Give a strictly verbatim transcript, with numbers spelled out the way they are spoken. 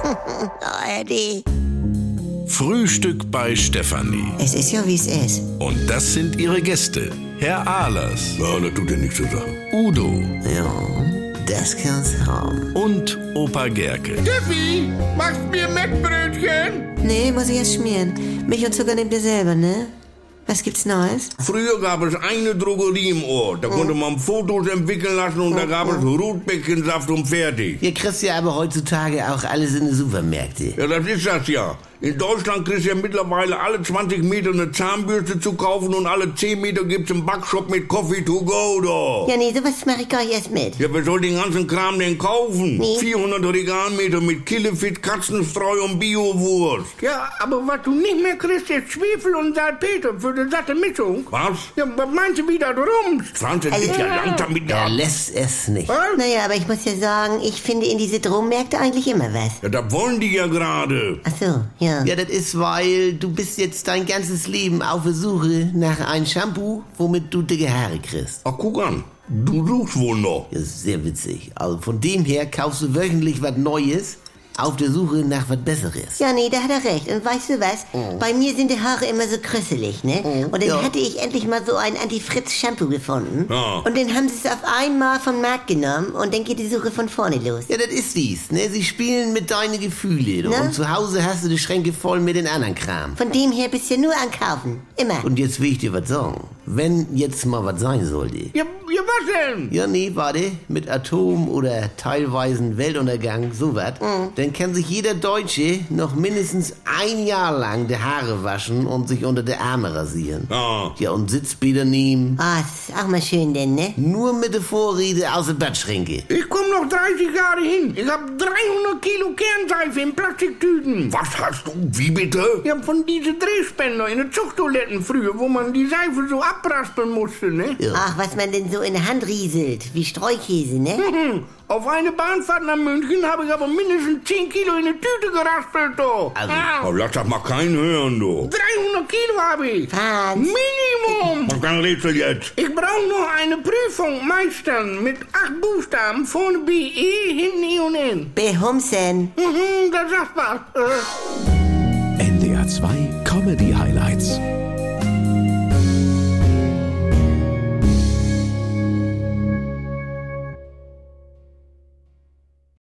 Oh, Eddie. Frühstück bei Stefanie. Es ist ja, wie es ist. Und das sind ihre Gäste. Herr Ahlers. Ja, das tut ja nichts zur Sache. Udo. Ja, das kann's haben. Und Opa Gerke. Steffi, machst mir Mettbrötchen? Nee, muss ich erst schmieren. Milch und Zucker nehmt ihr selber, ne? Was gibt's Neues? Früher gab es eine Drogerie im Ort. Da konnte man Fotos entwickeln lassen und da gab es Rotbäckchensaft und fertig. Ihr kriegst ja aber heutzutage auch alles in den Supermärkten. Ja, das ist das ja. In Deutschland kriegst du ja mittlerweile alle zwanzig Meter eine Zahnbürste zu kaufen und alle zehn Meter gibt's einen Backshop mit Coffee to go, da. Ja, nee, sowas mache ich gar nicht erst mit. Ja, wer soll den ganzen Kram denn kaufen? Nee. vierhundert Regalmeter mit Killefit, Katzenstreu und Biowurst. Ja, aber was du nicht mehr kriegst, ist Schwefel und Salpeter für die satte Mischung. Was? Ja, was meinst du, wie das rumst? Franz, es geht ja langsam mit Er der... lässt es nicht. Was? Naja, aber ich muss ja sagen, ich finde in diese Drohmärkte eigentlich immer was. Ja, da wollen die ja gerade. Ach so, ja. Ja, das ist, weil du bist jetzt dein ganzes Leben auf der Suche nach einem Shampoo, womit du dicke Haare kriegst. Ach, guck an. Du suchst wohl noch. Das ist sehr witzig. Also von dem her kaufst du wöchentlich was Neues, auf der Suche nach was Besseres. Ja, nee, da hat er recht. Und weißt du was? Bei mir sind die Haare immer so krüsselig, ne? Und dann Ja. hatte ich endlich mal so ein Anti-Fritz-Shampoo gefunden. Ja. Und dann haben sie es auf einmal vom Markt genommen und dann geht die Suche von vorne los. Ja, das ist dies, ne? Sie spielen mit deinen Gefühlen. Na? Und zu Hause hast du die Schränke voll mit den anderen Kram. Von dem her bist du nur am Kaufen. Immer. Und jetzt will ich dir was sagen. Wenn jetzt mal was sein sollte. Ja, ja, was denn? Ja, nee, warte. Mit Atom- oder teilweisen Weltuntergang, sowas. Dann kann sich jeder Deutsche noch mindestens ein Jahr lang die Haare waschen und sich unter der Arme rasieren. Ja. Ja, und Sitzbäder nehmen. Ah, das ist auch mal schön denn, ne? Nur mit der Vorrede aus der Badschränke. Ich komm noch dreißig Jahre hin. Ich hab dreihundert Kilo Kernseife in Plastiktüten. Was hast du? Wie bitte? Ja, von diesen Drehspender in den Zuchttoiletten früher, wo man die Seife so abraspeln musste, ne? Ach, was man denn so in der Hand rieselt. Wie Streukäse, ne? Hm. Auf eine Bahnfahrt nach München habe ich aber mindestens zehn Kilo in eine Tüte geraspelt, do. Also, Oh, lass das mal keinen hören, du. dreihundert Kilo habe ich. Franz. Minimum. Was kann Rätsel jetzt? Ich brauche noch eine Prüfung meistern mit acht Buchstaben, vorne B, E, hinten I und N. Behumsen. Mhm, das sagt was. Äh. N D R zwei Comedy Highlights.